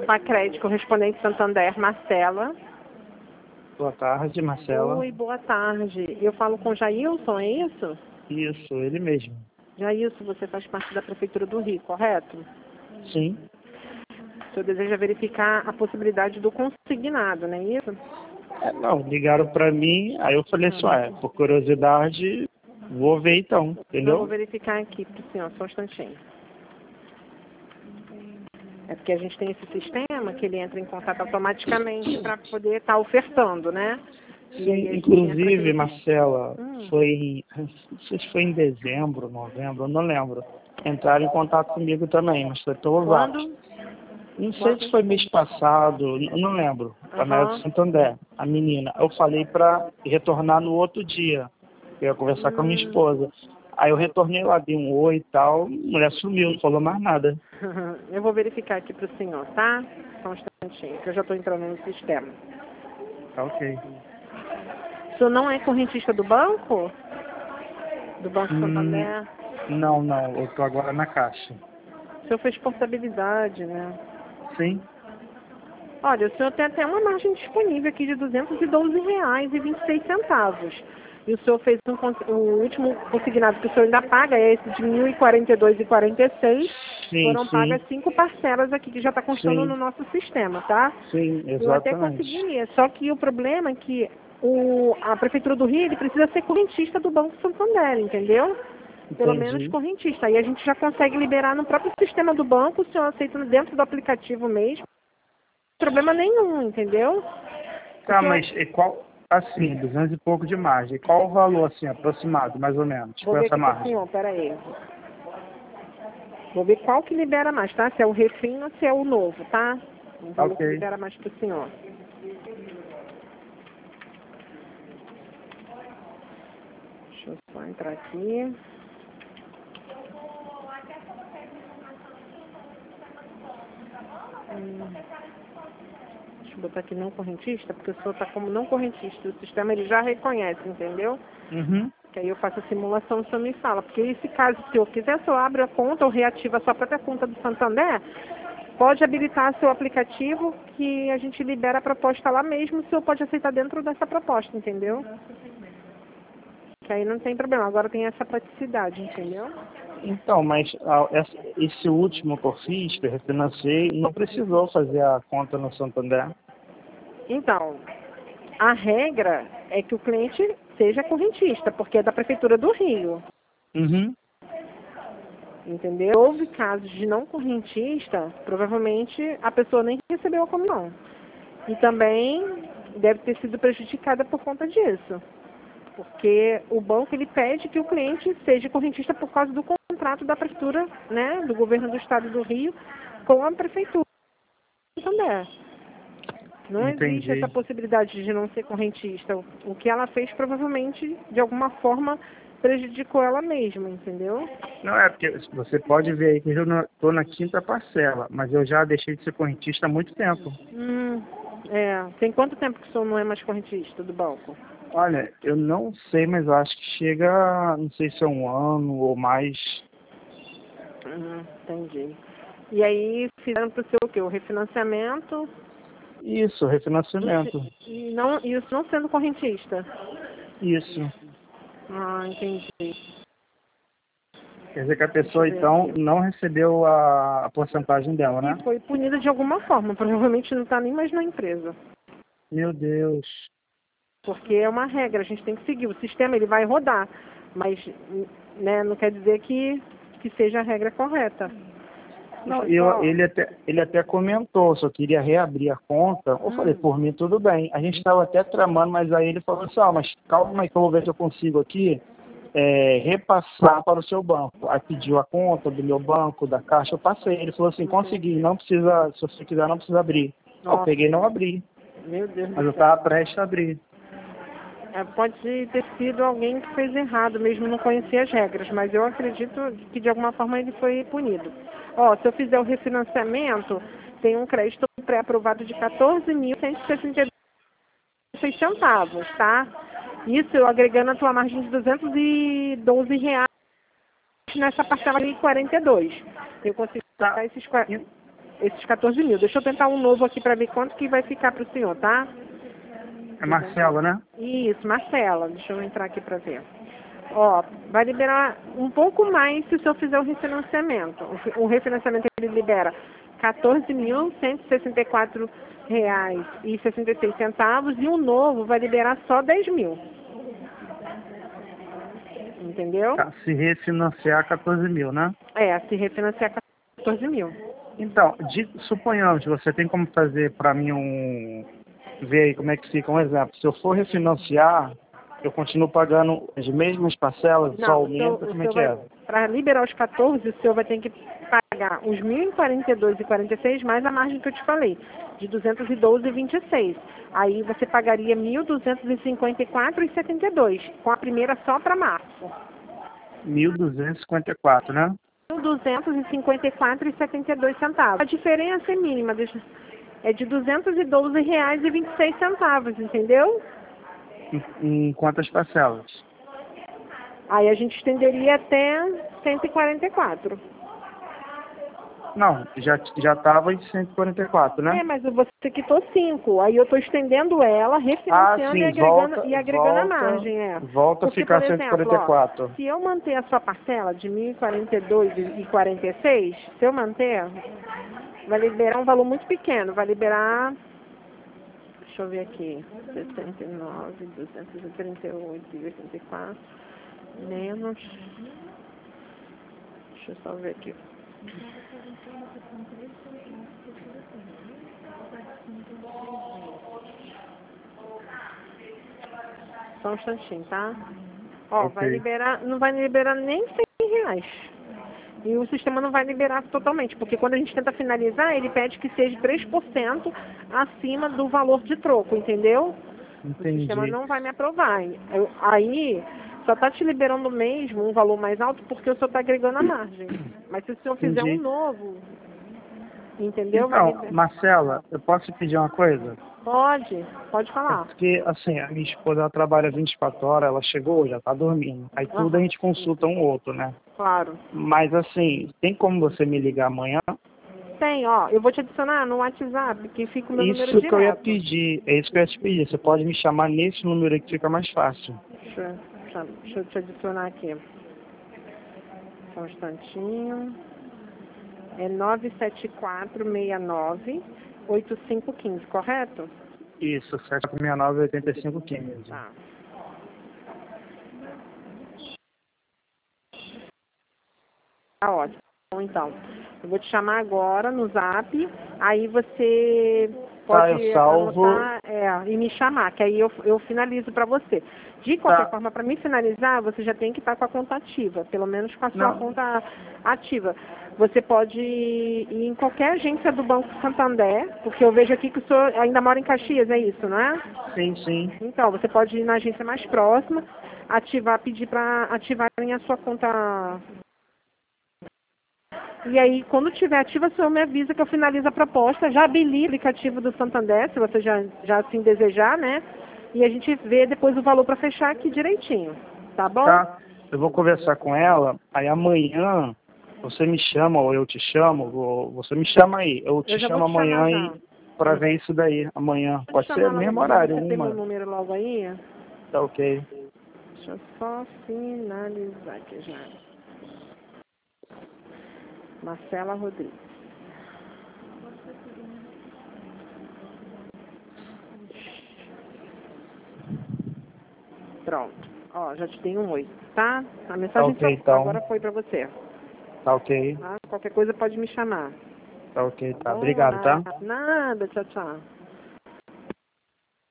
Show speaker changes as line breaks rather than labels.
Pacred, correspondente Santander, Marcela.
Boa tarde, Marcela.
Oi, boa tarde. Eu falo com Jailson, é isso?
Isso, ele mesmo.
Jailson, você faz parte da Prefeitura do Rio, correto?
Sim.
O senhor deseja verificar a possibilidade do consignado, não é isso?
Não, ligaram pra mim, aí eu falei assim, por curiosidade, vou ver então, entendeu?
Eu vou verificar aqui para o senhor, só um instantinho. É porque a gente tem esse sistema que ele entra em contato automaticamente para poder estar ofertando, né?
Sim, inclusive, Marcela, não sei se foi em dezembro, novembro, eu não lembro. Entraram em contato comigo também, mas foi pelo WhatsApp.
Quando?
Não sei se foi mês passado, eu não lembro. A Mel de Santander, a menina. Eu falei para retornar no outro dia. Eu ia conversar com a minha esposa. Aí eu retornei lá, dei um oi e tal, a mulher sumiu, não falou mais nada.
Eu vou verificar aqui para o senhor, tá? Só um instantinho, que eu já estou entrando no sistema.
Tá ok.
O senhor não é correntista do banco? Do Banco Santander?
Não, eu tô agora na Caixa.
O senhor fez portabilidade, né?
Sim.
Olha, o senhor tem até uma margem disponível aqui de R$ 212,26. E o senhor fez o último consignado que o senhor ainda paga, é esse de R$ 1.042,46. Foram pagas 5 parcelas aqui, que já está constando no nosso sistema, tá?
Sim, exatamente.
Eu até conseguiria, só que o problema é que a Prefeitura do Rio ele precisa ser correntista do Banco Santander, entendeu? Pelo menos correntista. Aí a gente já consegue liberar no próprio sistema do banco, o senhor aceita dentro do aplicativo mesmo. Problema nenhum, entendeu?
Tá, mas e qual, assim, 200 e pouco de margem, qual o valor, assim, aproximado, mais ou menos,
Vou
com
ver
essa
aqui
margem?
senhor, peraí. Vou ver qual que libera mais, tá? Se é o refino ou se é o novo, tá? O valor que libera mais pro senhor. Deixa eu só entrar aqui. Deixa eu botar aqui não correntista, porque o senhor está como não correntista. O sistema ele já reconhece, entendeu? Que aí eu faço a simulação e o senhor me fala. Porque esse caso, se eu quiser, o senhor abre a conta ou reativa a sua própria conta do Santander, pode habilitar seu aplicativo que a gente libera a proposta lá mesmo, o senhor pode aceitar dentro dessa proposta, entendeu? Que aí não tem problema. Agora tem essa praticidade, entendeu?
Então, mas esse último que eu fiz, que eu refinancei, não precisou fazer a conta no Santander.
Então, a regra é que o cliente seja correntista, porque é da Prefeitura do Rio. Entendeu? Houve casos de não correntista, provavelmente a pessoa nem recebeu a comissão. E também deve ter sido prejudicada por conta disso. Porque o banco ele pede que o cliente seja correntista por causa do contrato da prefeitura, né, do governo do estado do Rio com a prefeitura também. Não existe essa possibilidade de não ser correntista. O que ela fez provavelmente, de alguma forma, prejudicou ela mesma, entendeu?
Não, é porque você pode ver aí que eu estou na 5ª parcela, mas eu já deixei de ser correntista há muito tempo.
Tem quanto tempo que o senhor não é mais correntista do banco?
Olha, eu não sei, mas eu acho que chega, não sei se é 1 ano ou mais.
Entendi. E aí fizeram para o seu o quê? O refinanciamento?
Isso, refinanciamento.
E isso não sendo correntista?
Isso.
Entendi.
Quer dizer que a pessoa, então, não recebeu a porcentagem dela, né?
E foi punida de alguma forma. Provavelmente não está nem mais na empresa.
Meu Deus.
Porque é uma regra, a gente tem que seguir. O sistema ele vai rodar, mas né, não quer dizer que seja a regra correta.
Não, ele até comentou, só queria reabrir a conta. Eu falei, por mim tudo bem. A gente estava até tramando, mas aí ele falou assim, mas calma aí que eu vou ver se eu consigo aqui repassar para o seu banco. Aí pediu a conta do meu banco, da Caixa, eu passei. Ele falou assim, consegui, não precisa, se você quiser, não precisa abrir. Eu peguei e não abri.
Meu Deus.
Mas eu estava prestes a abrir.
Pode ter sido alguém que fez errado, mesmo não conhecia as regras, mas eu acredito que de alguma forma ele foi punido. Se eu fizer o refinanciamento, tem um crédito pré-aprovado de R$ 14.162,06, tá? Isso eu agregando a tua margem de R$ 212 nessa parcela de 42. Eu consigo pagar esses 40. esses 14 mil. Deixa eu tentar um novo aqui para ver quanto que vai ficar para o senhor, tá?
É Marcelo, né?
Isso, Marcela. Deixa eu entrar aqui para ver. Ó, vai liberar um pouco mais se o senhor fizer o refinanciamento. O refinanciamento ele libera R$14.164,66 e o novo vai liberar só 10 mil. Entendeu?
Tá, se refinanciar 14 mil, né?
É, se refinanciar 14 mil.
Então, suponhamos, você tem como fazer para mim ver aí como é que fica um exemplo. Se eu for refinanciar, eu continuo pagando as mesmas parcelas, só aumenta, como é que é?
Para liberar os 14, o senhor vai ter que pagar os 1.042,46 mais a margem que eu te falei, de 212,26. Aí você pagaria 1.254,72, com a primeira só para março.
1.254, né?
254,72. A diferença é mínima, é de R$212,26, entendeu?
Em quantas parcelas?
Aí a gente estenderia até 144.
Não, já estava em 144, né?
É, mas você quitou 5. Aí eu estou estendendo ela, refinanciando
sim,
e agregando a margem.
Volta a
Porque,
ficar
por exemplo,
144.
ó, se eu manter a sua parcela de 1.042,46, se eu manter, vai liberar um valor muito pequeno. Vai liberar, deixa eu ver aqui, 69.238,84 menos, deixa eu só ver aqui. Só um instantinho, tá? Ó,
Okay.
vai liberar, não vai liberar nem R$100. E o sistema não vai liberar totalmente, porque quando a gente tenta finalizar, ele pede que seja 3% acima do valor de troco, entendeu?
Entendi.
O sistema não vai me aprovar. Aí, só está te liberando mesmo um valor mais alto porque o senhor está agregando a margem. Mas se o senhor fizer um novo, entendeu?
Então, Marcela, eu posso te pedir uma coisa?
Pode falar.
Porque, assim, a minha esposa ela trabalha 24 horas, ela chegou, já tá dormindo. Aí tudo a gente consulta um outro, né?
Claro.
Mas, assim, tem como você me ligar amanhã?
Tem, ó. Eu vou te adicionar no WhatsApp, que fica o meu número
Isso
direto.
que eu ia pedir, é isso que eu ia te pedir. Você pode me chamar nesse número aí que fica mais fácil.
Deixa eu te adicionar aqui. Só um instantinho. É 97469-8515, correto?
Isso, 769-8515.
Tá. Tá ótimo. Então, eu vou te chamar agora no Zap, aí você pode anotar e me chamar, que aí eu finalizo para você. De qualquer forma, para me finalizar, você já tem que estar com a conta ativa, pelo menos com a sua conta ativa. Você pode ir em qualquer agência do Banco Santander, porque eu vejo aqui que o senhor ainda mora em Caxias, é isso, não é?
Sim, sim.
Então, você pode ir na agência mais próxima, pedir para ativarem a sua conta. E aí, quando tiver ativa, o senhor me avisa que eu finalizo a proposta. Já habilito o aplicativo do Santander, se você já assim desejar, né? E a gente vê depois o valor para fechar aqui direitinho. Tá bom?
Tá. Eu vou conversar com ela, aí amanhã você me chama ou eu te chamo, você me chama aí. Eu te chamo amanhã para ver isso daí. Amanhã. Pode ser mesmo horário.
Você tem meu número logo aí?
Tá ok.
Deixa eu só finalizar aqui já. Marcela Rodrigues. Pronto. Ó, já te dei um oi, tá? A mensagem agora foi pra você.
Tá ok.
Tá? Qualquer coisa pode me chamar.
Tá ok, tá. Obrigado, tá?
Nada, tchau, tchau.